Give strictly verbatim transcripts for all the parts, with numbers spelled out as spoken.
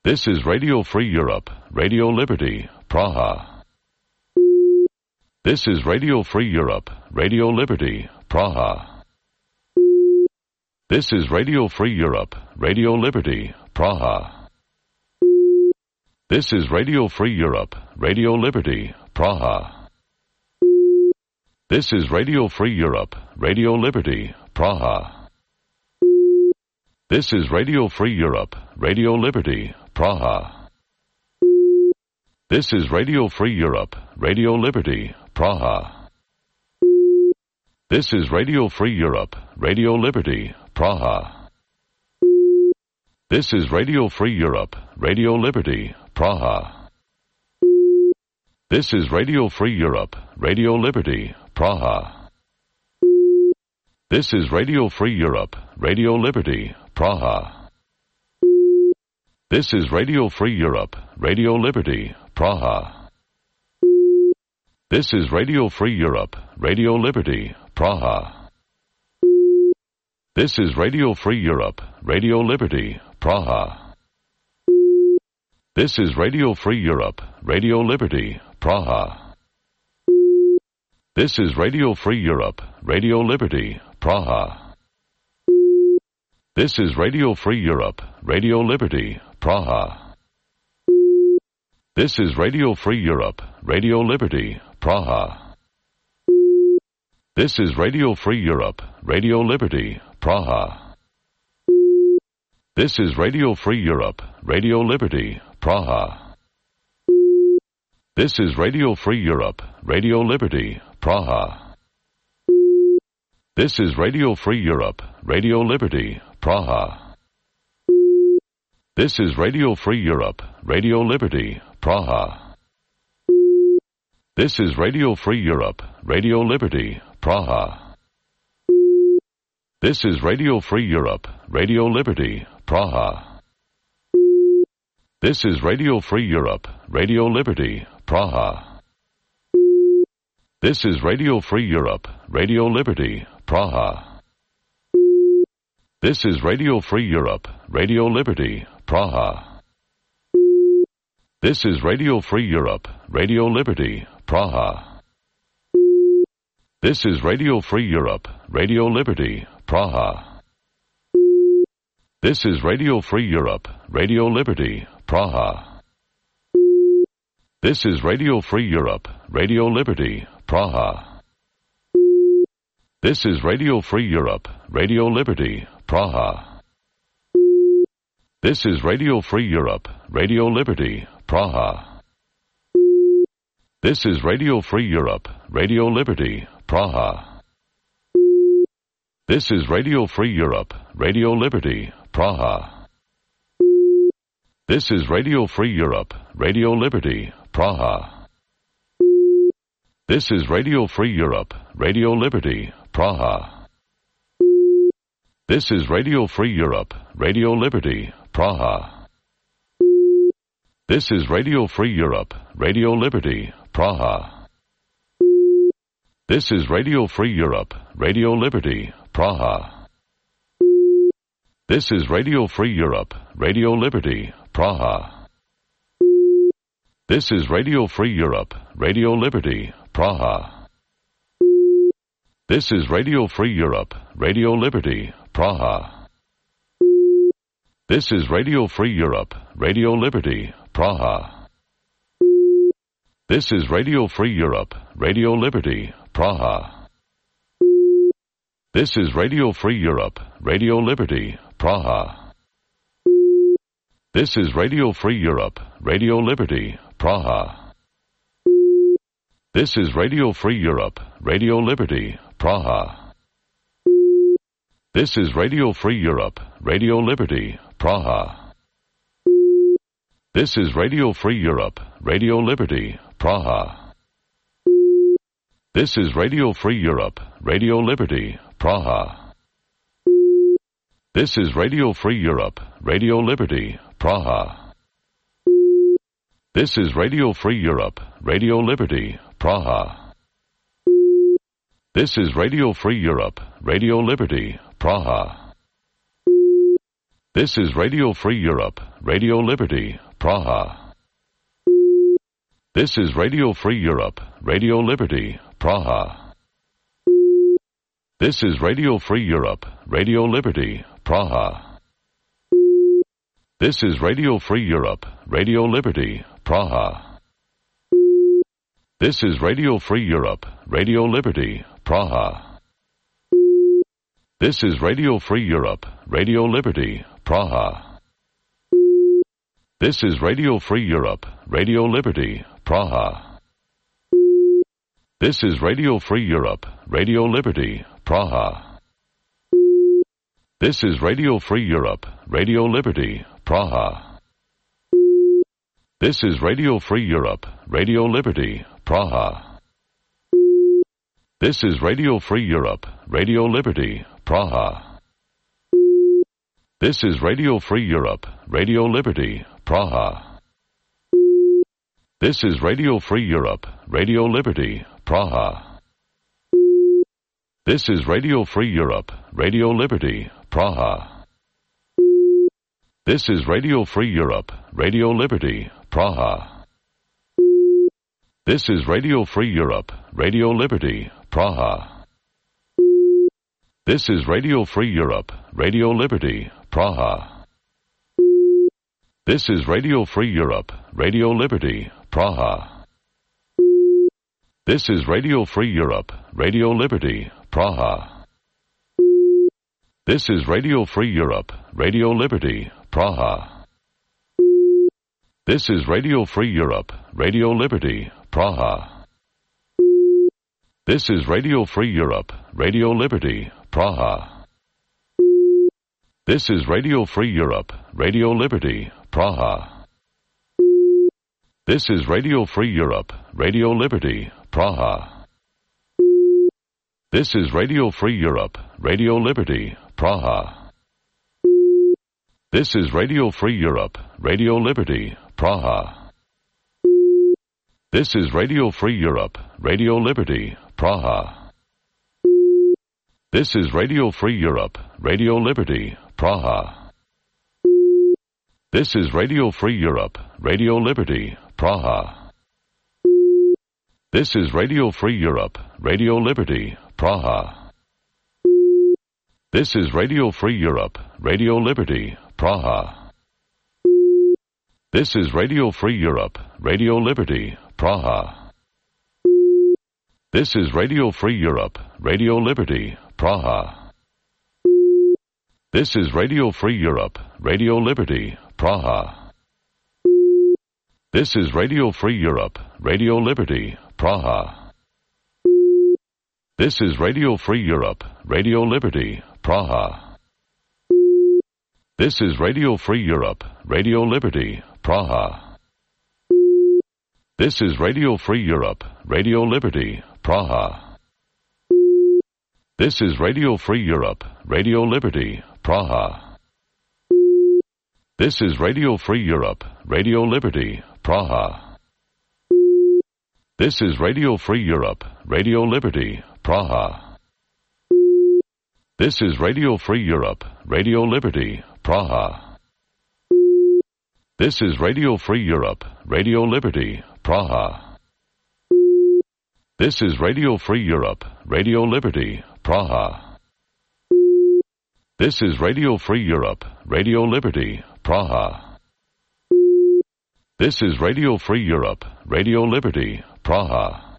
This is Radio Free Europe, Radio Liberty, Praha. This is Radio Free Europe, Radio Liberty, Praha. This is Radio Free Europe, Radio Liberty, Praha. This is Radio Free Europe, Radio Liberty, Praha. This is Radio Free Europe, Radio Liberty, Praha. This is Radio Free Europe, Radio Liberty, Praha. This is Radio Free Europe, Radio Liberty, Praha. This is Radio Free Europe, Radio Liberty, Praha. This is Radio Free Europe, Radio Liberty, Praha. This is Radio Free Europe, Radio Liberty, Praha. This is Radio Free Europe, Radio Liberty, Praha. This is Radio Free Europe, Radio Liberty, Praha. This is Radio Free Europe, Radio Liberty, Praha. This is Radio Free Europe, Radio Liberty, Praha. This is Radio Free Europe, Radio Liberty, Praha. This is Radio Free Europe, Radio Liberty, Praha. This is Radio Free Europe, Radio Liberty, Praha. This is Radio Free Europe, Radio Liberty, Praha. This is Radio Free Europe, Radio Liberty, Praha. This is Radio Free Europe, Radio Liberty, Praha. This is Radio Free Europe, Radio Liberty, Praha. This is Radio Free Europe, Radio Liberty, Praha. This is Radio Free Europe, Radio Liberty, Praha. This is Radio Free Europe, Radio Liberty, Praha. This is Radio Free Europe, Radio Liberty, Praha. This is Radio Free Europe, Radio Liberty, Praha. This is Radio Free Europe, Radio Liberty, Praha. This is Radio Free Europe, Radio Liberty, Praha. This is Radio Free Europe, Radio Liberty, Praha. This is Radio Free Europe, Radio Liberty, Praha. This is Radio Free Europe, Radio Liberty, Praha. This is Radio Free Europe, Radio Liberty, Praha. This is Radio Free Europe, Radio Liberty, Praha. This is Radio Free Europe, Radio Liberty, Praha. This is Radio Free Europe, Radio Liberty, Praha. This is Radio Free Europe, Radio Liberty, Praha. This is Radio Free Europe, Radio Liberty, Praha. This is Radio Free Europe, Radio Liberty, Praha. This is Radio Free Europe, Radio Liberty, Praha. This is Radio Free Europe, Radio Liberty, Praha. This is Radio Free Europe, Radio Liberty, Praha. This is Radio Free Europe, Radio Liberty, Praha. This is Radio Free Europe, Radio Liberty, Praha. This is Radio Free Europe, Radio Liberty, Praha. This is Radio Free Europe, Radio Liberty, Praha. This is Radio Free Europe, Radio Liberty, Praha. This is Radio Free Europe, Radio Liberty, Praha. This is Radio Free Europe, Radio Liberty, Praha. This is Radio Free Europe, Radio Liberty, Praha. This is Radio Free Europe, Radio Liberty, Praha. This is Radio Free Europe, Radio Liberty, Praha. This is Radio Free Europe, Radio Liberty, Praha. This is Radio Free Europe, Radio Liberty, Praha. This is Radio Free Europe, Radio Liberty, Praha. This is Radio Free Europe, Radio Liberty, Praha. This is Radio Free Europe, Radio Liberty, Praha. This is Radio Free Europe, Radio Liberty, Praha. This is Radio Free Europe, Radio Liberty, Praha. This is Radio Free Europe, Radio Liberty, Praha. This is Radio Free Europe, Radio Liberty, Praha. This is Radio Free Europe, Radio Liberty, Praha. This is Radio Free Europe, Radio Liberty, Praha. This is Radio Free Europe, Radio Liberty, Praha. This is Radio Free Europe, Radio Liberty, Praha. This is Radio Free Europe, Radio Liberty, Praha. This is Radio Free Europe, Radio Liberty, Praha. This is Radio Free Europe, Radio Liberty, Praha. This is Radio Free Europe, Radio Liberty, Praha. This is Radio Free Europe, Radio Liberty, Praha. This is Radio Free Europe, Radio Liberty, Praha. This is Radio Free Europe, Radio Liberty, Praha. This is Radio Free Europe, Radio Liberty, Praha. This is Radio Free Europe, Radio Liberty, Praha. This is Radio Free Europe, Radio Liberty, Praha. This is Radio Free Europe, Radio Liberty, Praha. This is Radio Free Europe, Radio Liberty, Praha. This is Radio Free Europe, Radio Liberty, Praha. This is Radio Free Europe, Radio Liberty, Praha. This is Radio Free Europe, Radio Liberty, Praha. This is Radio Free Europe, Radio Liberty, Praha. This is Radio Free Europe, Radio Liberty, Praha. This is Radio Free Europe, Radio Liberty, Praha. This is Radio Free Europe, Radio Liberty, Praha. This is Radio Free Europe, Radio Liberty, Praha. This is Radio Free Europe, Radio Liberty, Praha. This is Radio Free Europe, Radio Liberty, Praha. This is Radio Free Europe, Radio Liberty, Praha. This is Radio Free Europe, Radio Liberty, Praha. This is Radio Free Europe, Radio Liberty, Praha. This is Radio Free Europe, Radio Liberty, Praha. This is Radio Free Europe, Radio Liberty, Praha. This is Radio Free Europe, Radio Liberty, Praha. This is Radio Free Europe, Radio Liberty, Praha. This is Radio Free Europe, Radio Liberty, Praha. This is Radio Free Europe, Radio Liberty, Praha. This is Radio Free Europe, Radio Liberty, Praha. This is Radio Free Europe, Radio Liberty, Praha. This is Radio Free Europe, Radio Liberty, Praha. This is Radio Free Europe, Radio Liberty, Praha. This is Radio Free Europe, Radio Liberty, Praha. This is Radio Free Europe, Radio Liberty, Praha.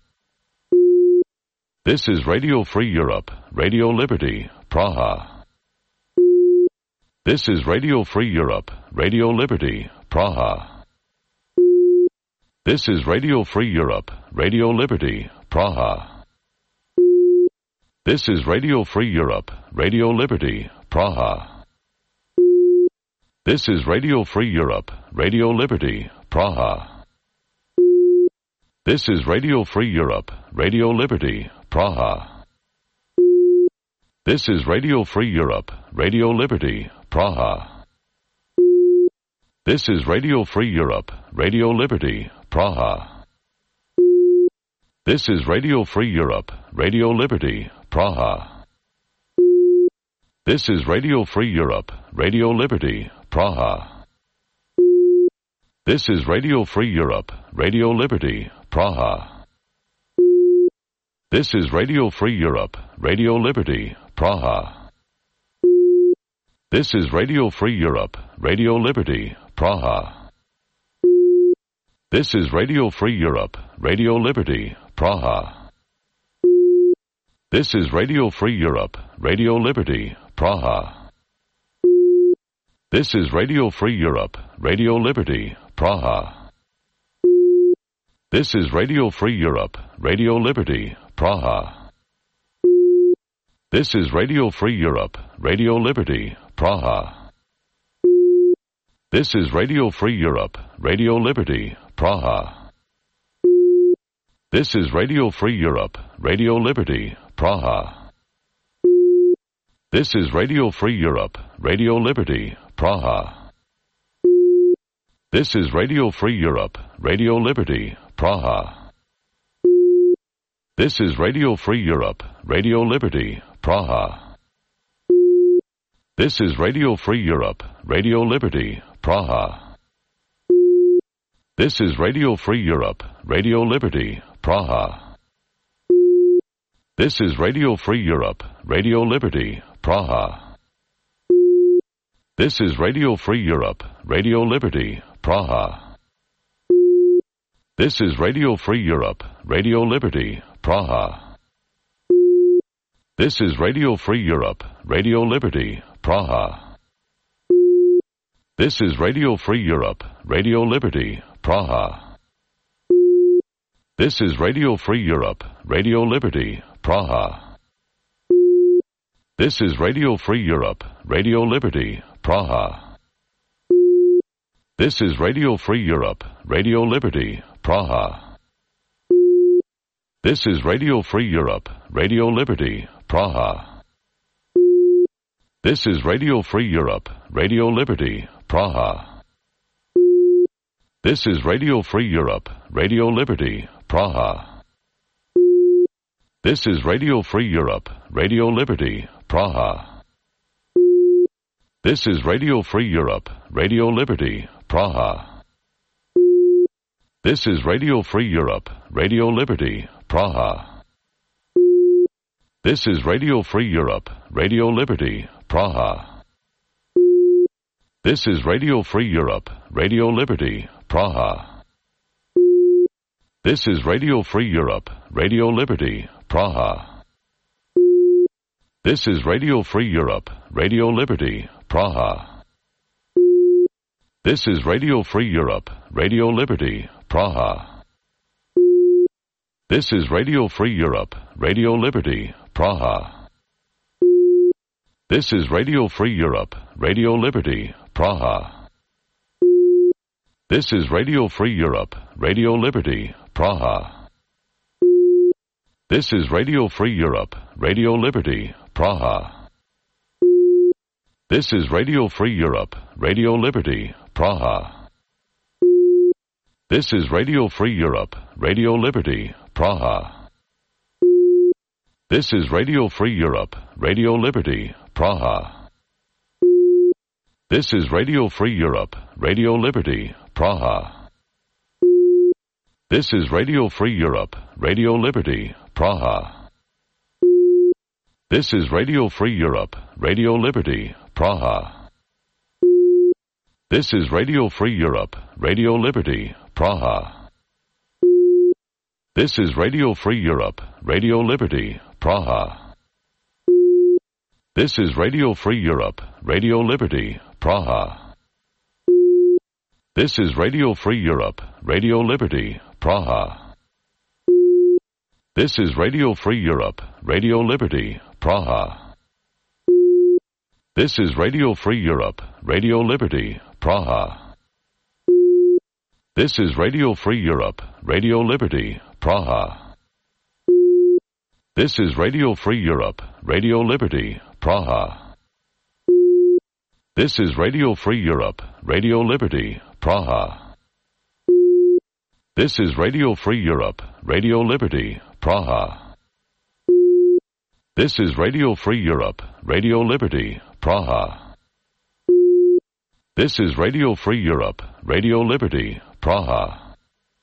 This is Radio Free Europe, Radio Liberty, Praha. This is Radio Free Europe, Radio Liberty, Praha. This is Radio Free Europe, Radio Liberty, Praha. This is Radio Free Europe, Radio Liberty, Praha. This is Radio Free Europe, Radio Liberty, Praha. This is Radio Free Europe, Radio Liberty, Praha. This is Radio Free Europe, Radio Liberty, Praha. This is Radio Free Europe, Radio Liberty, Praha. This is Radio Free Europe, Radio Liberty, Praha. This is Radio Free Europe, Radio Liberty, Praha. This is Radio Free Europe, Radio Liberty, Praha. This is Radio Free Europe, Radio Liberty, Praha. This is Radio Free Europe, Radio Liberty, Praha. This is Radio Free Europe, Radio Liberty, Praha. This is Radio Free Europe, Radio Liberty, Praha. This is Radio Free Europe, Radio Liberty, Praha. This is Radio Free Europe, Radio Liberty, Praha. This is Radio Free Europe, Radio Liberty, Praha. This is Radio Free Europe, Radio Liberty, Praha. This is Radio Free Europe, Radio Liberty, Praha. This is Radio Free Europe, Radio Liberty, Praha. This is Radio Free Europe, Radio Liberty, Praha. This is Radio Free Europe, Radio Liberty, Praha. This is Radio Free Europe, Radio Liberty, Praha. This is Radio Free Europe, Radio Liberty, Praha. This is Radio Free Europe, Radio Liberty, Praha. This is Radio Free Europe, Radio Liberty, Praha. This is Radio Free Europe, Radio Liberty, Praha. This is Radio Free Europe, Radio Liberty, Praha. This is Radio Free Europe, Radio Liberty, Praha. This is Radio Free Europe, Radio Liberty, Praha. This is Radio Free Europe, Radio Liberty, Praha. This is Radio Free Europe, Radio Liberty, Praha. This is Radio Free Europe, Radio Liberty, Praha. This is Radio Free Europe, Radio Liberty, Praha. This is Radio Free Europe, Radio Liberty, Praha. This is Radio Free Europe, Radio Liberty, Praha. This is Radio Free Europe, Radio Liberty, Praha. This is Radio Free Europe, Radio Liberty, Praha. This is Radio Free Europe, Radio Liberty, Praha. This is Radio Free Europe, Radio Liberty, Praha. This is Radio Free Europe, Radio Liberty, Praha. This is Radio Free Europe, Radio Liberty, Praha. This is Radio Free Europe, Radio Liberty, Praha. This is Radio Free Europe, Radio Liberty, Praha. This is Radio Free Europe, Radio Liberty, Praha. This is Radio Free Europe, Radio Liberty, Praha. This is Radio Free Europe, Radio Liberty, Praha. This is Radio Free Europe, Radio Liberty, Praha. This is Radio Free Europe, Radio Liberty, Praha. This is Radio Free Europe, Radio Liberty, Praha. This is Radio Free Europe, Radio Liberty, Praha. This is Radio Free Europe, Radio Liberty, Praha. This is Radio Free Europe, Radio Liberty, Praha. This is Radio Free Europe, Radio Liberty, Praha. This is Radio Free Europe, Radio Liberty, Praha. This is Radio Free Europe, Radio Liberty, Praha. This is Radio Free Europe, Radio Liberty, Praha. This is Radio Free Europe, Radio Liberty, Praha. This is Radio Free Europe, Radio Liberty, Praha. This is Radio Free Europe, Radio Liberty, Praha. This is Radio Free Europe, Radio Liberty, Praha. This is Radio Free Europe, Radio Liberty, Praha. This is Radio Free Europe, Radio Liberty, Praha. This is Radio Free Europe, Radio Liberty, Praha. This is Radio Free Europe, Radio Liberty, Praha.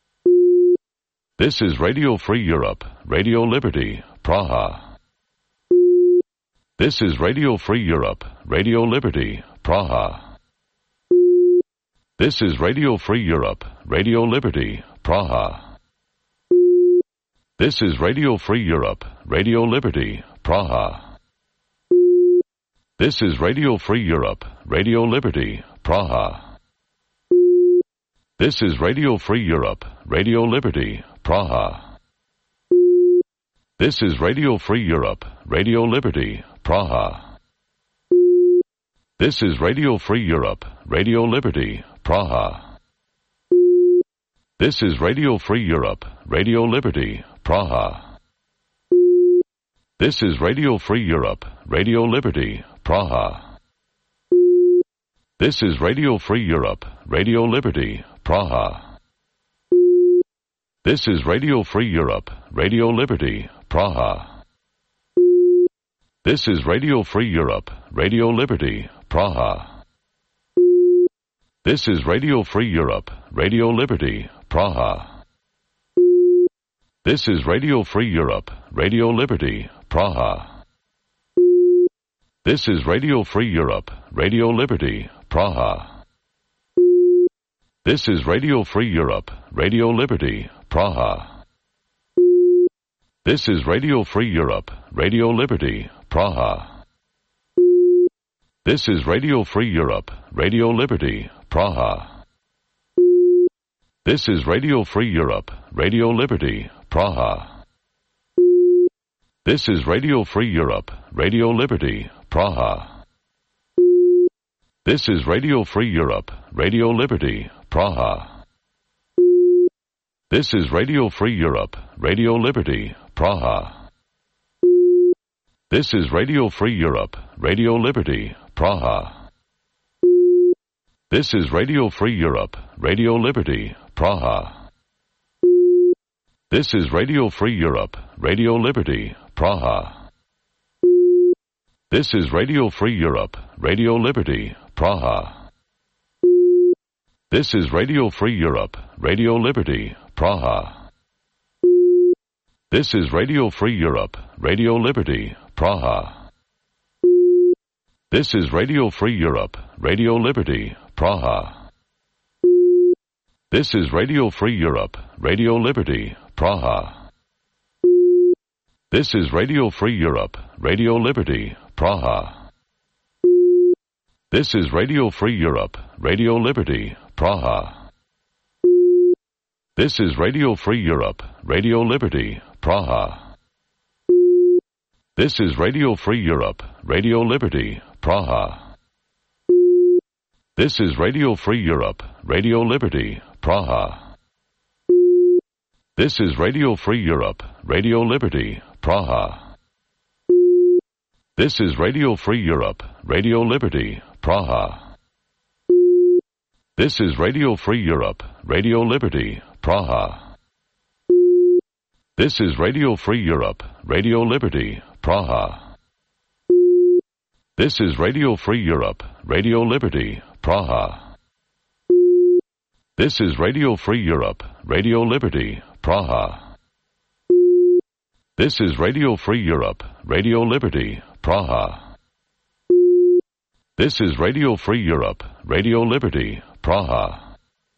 This is Radio Free Europe, Radio Liberty, Praha. This is Radio Free Europe, Radio Liberty, Praha. This is Radio Free Europe, Radio Liberty, Praha. This is Radio Free Europe, Radio Liberty, Praha. This is Radio Free Europe, Radio Liberty, Praha. This is Radio Free Europe, Radio Liberty, Praha. This is Radio Free Europe, Radio Liberty, Praha. This is Radio Free Europe, Radio Liberty, Praha. This is Radio Free Europe, Radio Liberty, Praha. This is Radio Free Europe, Radio Liberty, Praha. This is Radio Free Europe, Radio Liberty, Praha. This is Radio Free Europe, Radio Liberty, Praha. This is Radio Free Europe, Radio Liberty, Praha. This is Radio Free Europe, Radio Liberty, Praha. This is Radio Free Europe, Radio Liberty, Praha. This is Radio Free Europe, Radio Liberty, Praha. This is Radio Free Europe, Radio Liberty, Praha. This is Radio Free Europe, Radio Liberty, Praha. This is Radio Free Europe, Radio Liberty, Praha. This is Radio Free Europe, Radio Liberty, Praha. This is Radio Free Europe, Radio Liberty, Praha. This is Radio Free Europe, Radio Liberty, Praha. This is Radio Free Europe, Radio Liberty, Praha. This is Radio Free Europe, Radio Liberty, Praha. This is Radio Free Europe, Radio Liberty, Praha. This is Radio Free Europe, Radio Liberty, Praha. This is Radio Free Europe, Radio Liberty, Praha. This is Radio Free Europe, Radio Liberty, Praha. This is Radio Free Europe, Radio Liberty, Praha. This is Radio Free Europe, Radio Liberty, Praha. This is Radio Free Europe, Radio Liberty, Praha. This is Radio Free Europe, Radio Liberty, Praha. This is Radio Free Europe, Radio Liberty, Praha. This is Radio Free Europe, Radio Liberty, Praha. This is Radio Free Europe, Radio Liberty, Praha. This is Radio Free Europe, Radio Liberty, Praha. This is Radio Free Europe, Radio Liberty, Praha. This is Radio Free Europe, Radio Liberty, Praha. This is Radio Free Europe, Radio Liberty, Praha. This is Radio Free Europe, Radio Liberty, Praha. This is Radio Free Europe, Radio Liberty, Praha. This is Radio Free Europe, Radio Liberty, Praha. This is Radio Free Europe, Radio Liberty, Praha. This is Radio Free Europe, Radio Liberty, Praha.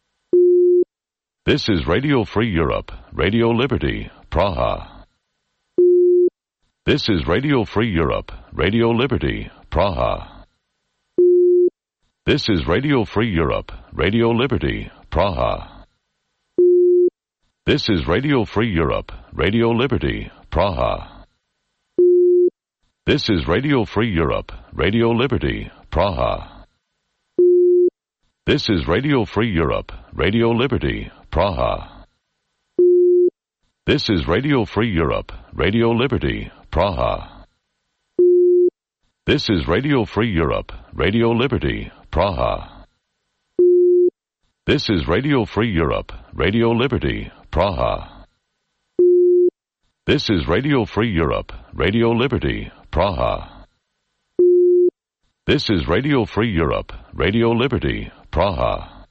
This is Radio Free Europe, Radio Liberty, Praha. This is Radio Free Europe, Radio Liberty, Praha. This is Radio Free Europe, Radio Liberty, Praha. This is Radio Free Europe, Radio Liberty, Praha. This is Radio Free Europe, Radio Liberty, Praha. This is Radio Free Europe, Radio Liberty, Praha. This is Radio Free Europe, Radio Liberty, Praha. This is Radio Free Europe, Radio Liberty, Praha. This is Radio Free Europe, Radio Liberty, Praha. This is Radio Free Europe, Radio Liberty, Praha. This is Radio Free Europe, Radio Liberty, Praha.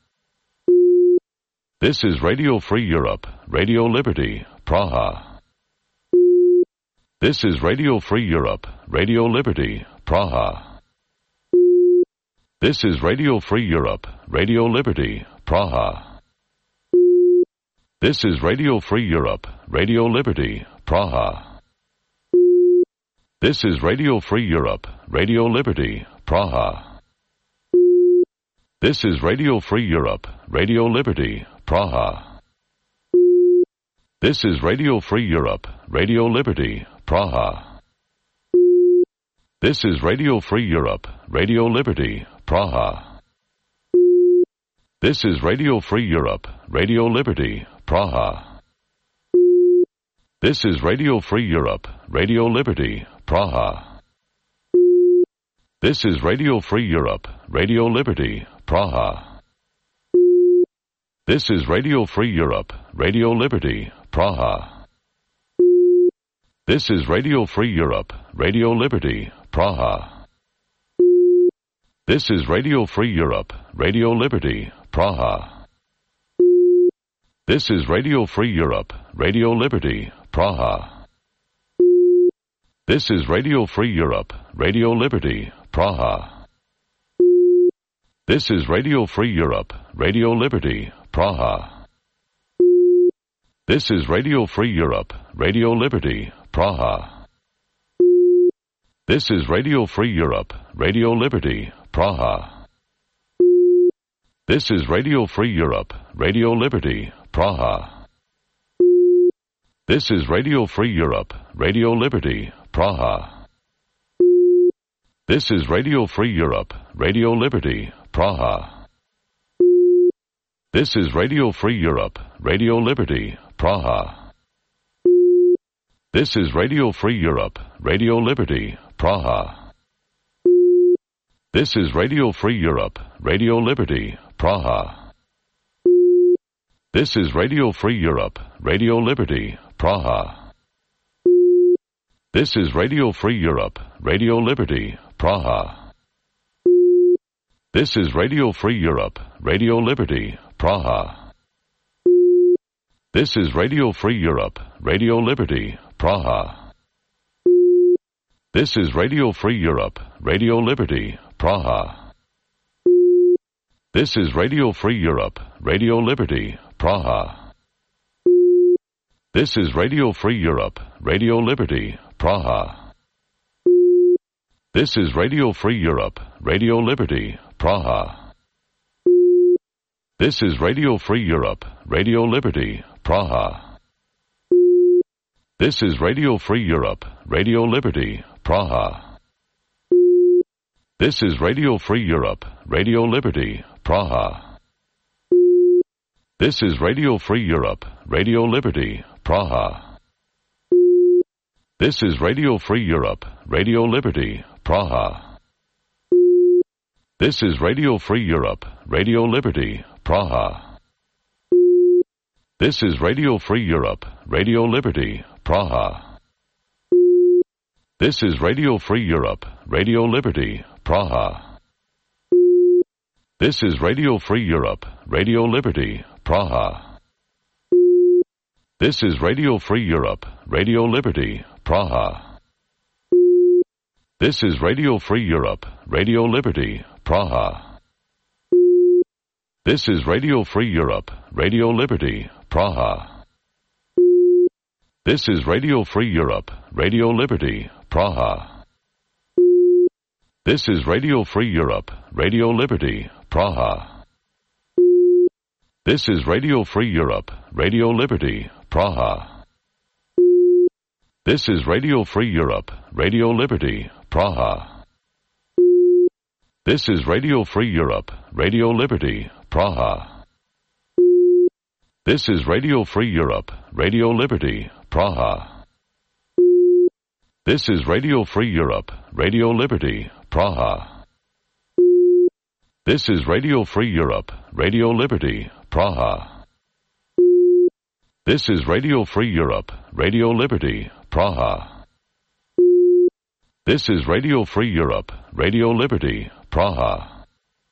This is Radio Free Europe, Radio Liberty, Praha. This is Radio Free Europe, Radio Liberty, Praha. This is Radio Free Europe, Radio Liberty, Praha. This is Radio Free Europe, Radio Liberty, Praha. This is Radio Free Europe, Radio Liberty, Praha. This is Radio Free Europe, Radio Liberty, Praha. This is Radio Free Europe, Radio Liberty, Praha. This is Radio Free Europe, Radio Liberty, Praha. This is Radio Free Europe, Radio Liberty, Praha. This is Radio Free Europe, Radio Liberty, Praha. This is Radio Free Europe, Radio Liberty, Praha. This is Radio Free Europe, Radio Liberty, Praha. This is Radio Free Europe, Radio Liberty, Praha. This is Radio Free Europe, Radio Liberty, Praha. This is Radio Free Europe, Radio Liberty, Praha. This is Radio Free Europe, Radio Liberty, Praha. This is Radio Free Europe, Radio Liberty, Praha. This is Radio Free Europe, Radio Liberty, Praha. This is Radio Free Europe, Radio Liberty, Praha. This is Radio Free Europe, Radio Liberty, Praha. This is Radio Free Europe, Radio Liberty, Praha. This is Radio Free Europe, Radio Liberty, Praha. This is Radio Free Europe, Radio Liberty, Praha. This is Radio Free Europe, Radio Liberty, Praha. This is Radio Free Europe, Radio Liberty, Praha. This is Radio Free Europe, Radio Liberty, Praha. This is Radio Free Europe, Radio Liberty, Praha. This is Radio Free Europe, Radio Liberty, Praha. This is Radio Free Europe, Radio Liberty, Praha. This is Radio Free Europe, Radio Liberty, Praha. This is Radio Free Europe, Radio Liberty, Praha. This is Radio Free Europe, Radio Liberty, Praha. This is Radio Free Europe, Radio Liberty, Praha. This is Radio Free Europe, Radio Liberty, Praha. This is Radio Free Europe, Radio Liberty, Praha. This is Radio Free Europe, Radio Liberty, Praha. This is Radio Free Europe, Radio Liberty, Praha. This is Radio Free Europe, Radio Liberty, Praha. This is Radio Free Europe, Radio Liberty, Praha. This is Radio Free Europe, Radio Liberty, Praha. This is Radio Free Europe, Radio Liberty, Praha. This is Radio Free Europe, Radio Liberty, Praha. This is Radio Free Europe, Radio Liberty, Praha. This is Radio Free Europe, Radio Liberty, Praha. This is Radio Free Europe, Radio Liberty, Praha. This is Radio Free Europe, Radio Liberty, Praha. This is Radio Free Europe, Radio Liberty, Praha. This is Radio Free Europe, Radio Liberty, Praha. This is Radio Free Europe, Radio Liberty, Praha. This is Radio Free Europe, Radio Liberty, Praha. This is Radio Free Europe, Radio Liberty, Praha. This is Radio Free Europe, Radio Liberty, Praha. This is Radio Free Europe, Radio Liberty, Praha. This is Radio Free Europe, Radio Liberty, Praha. This is Radio Free Europe, Radio Liberty, Praha.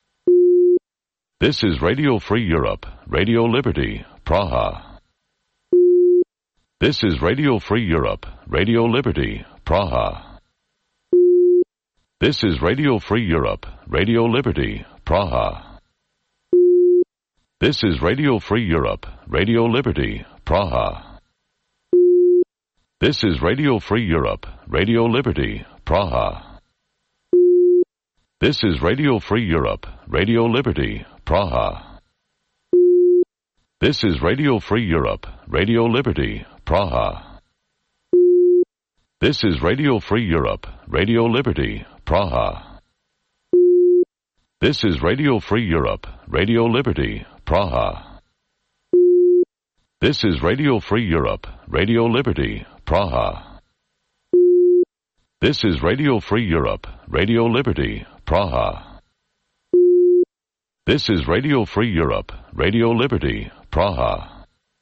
This is Radio Free Europe, Radio Liberty, Praha. This is Radio Free Europe, Radio Liberty, Praha. This is Radio Free Europe, Radio Liberty, Praha. This is Radio Free Europe, Radio Liberty, Praha. This is Radio Free Europe, Radio Liberty, Praha. This is Radio Free Europe, Radio Liberty, Praha. This is Radio Free Europe, Radio Liberty, Praha. This is Radio Free Europe, Radio Liberty, Praha. This is Radio Free Europe, Radio Liberty, Praha. This is Radio Free Europe, Radio Liberty, Praha. This is Radio Free Europe, Radio Liberty, Praha. This is Radio Free Europe, Radio Liberty, Praha.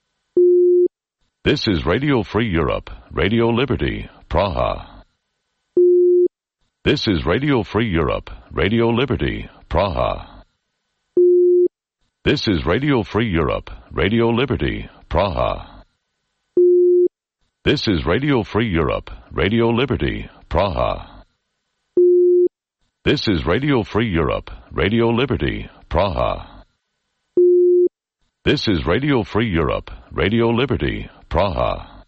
This is Radio Free Europe, Radio Liberty, Praha. This is Radio Free Europe, Radio Liberty, Praha. This is Radio Free Europe, Radio Liberty, Praha. This is Radio Free Europe, Radio Liberty, Praha. This is Radio Free Europe, Radio Liberty, Praha. This is Radio Free Europe, Radio Liberty, Praha.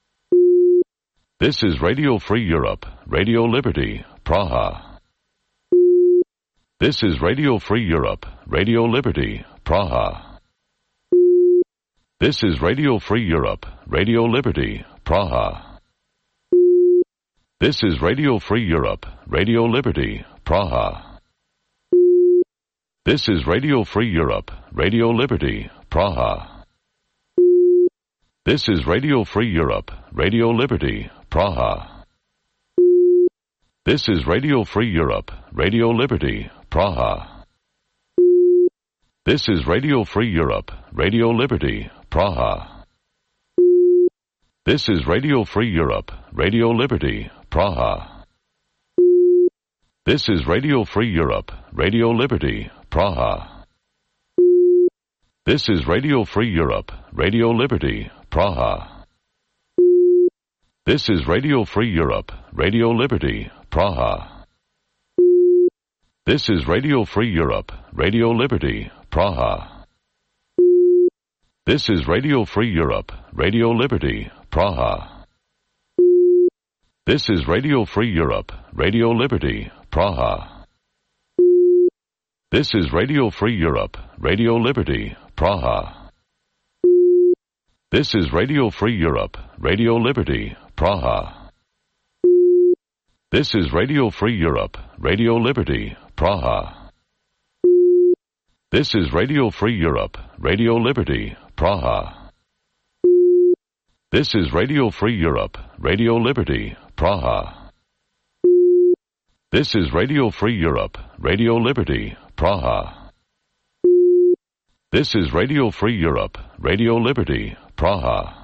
This is Radio Free Europe, Radio Liberty, Praha. This is Radio Free Europe, Radio Liberty, Praha. This is Radio Free Europe, Radio Liberty, Praha. This is Radio Free Europe, Radio Liberty, Praha. This is Radio Free Europe, Radio Liberty, Praha. This is Radio Free Europe, Radio Liberty, Praha. This is Radio Free Europe, Radio Liberty, Praha. This is Radio Free Europe, Radio Liberty, Praha. This is Radio Free Europe, Radio Liberty, Praha. This is Radio Free Europe, Radio Liberty, Praha. This is Radio Free Europe, Radio Liberty, Praha. This is Radio Free Europe, Radio Liberty, Praha. This is Radio Free Europe, Radio Liberty, Praha. This is Radio Free Europe, Radio Liberty, Praha. This is Radio Free Europe, Radio Liberty, Praha. This is Radio Free Europe, Radio Liberty, Praha. This is Radio Free Europe, Radio Liberty, Praha. This is Radio Free Europe, Radio Liberty, Praha. This is Radio Free Europe, Radio Liberty, Praha. This is Radio Free Europe, Radio Liberty, Praha. This is Radio Free Europe, Radio Liberty, Praha. This is Radio Free Europe, Radio Liberty, Praha.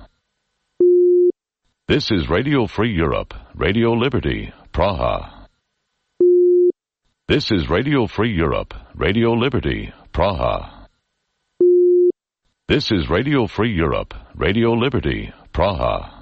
This is Radio Free Europe, Radio Liberty, Praha. This is Radio Free Europe, Radio Liberty, Praha. This is Radio Free Europe, Radio Liberty, Praha.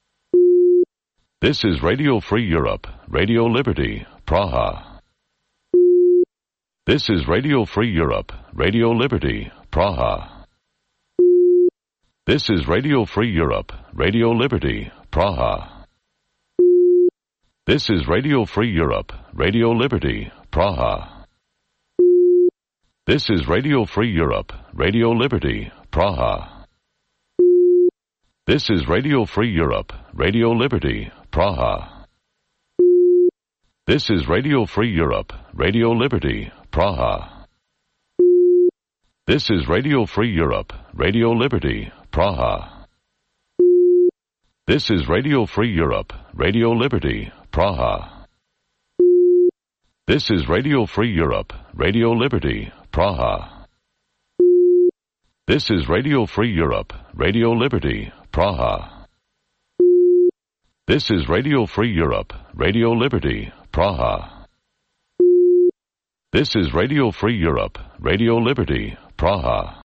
This is Radio Free Europe, Radio Liberty, Praha. This is Radio Free Europe, Radio Liberty, Praha. This is Radio Free Europe, Radio Liberty, Praha. This is Radio Free Europe, Radio Liberty, Praha. This is Radio Free Europe, Radio Liberty, Praha. This is Radio Free Europe, Radio Liberty, Praha. This is Radio Free Europe, Radio Liberty, Praha. This is Radio Free Europe, Radio Liberty, Praha. This is Radio Free Europe, Radio Liberty, Praha. This is Radio Free Europe, Radio Liberty, Praha. This is Radio Free Europe, Radio Liberty, Praha. This is Radio Free Europe, Radio Liberty, Praha. This is Radio Free Europe, Radio Liberty, Praha.